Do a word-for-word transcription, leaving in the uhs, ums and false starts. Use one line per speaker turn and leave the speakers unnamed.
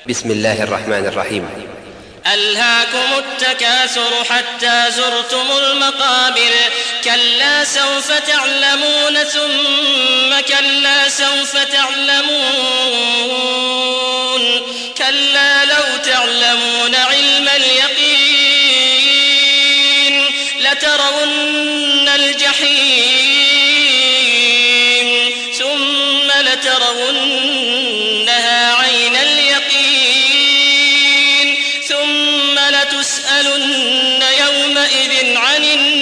بسم الله الرحمن الرحيم.
ألهاكم التكاثر حتى زرتم المقابر كلا سوف تعلمون ثم كلا سوف تعلمون كلا لو تعلمون علم اليقين لترون الجحيم ثم لترونها عين اليقين ثم لتسألن يومئذ عن النعيم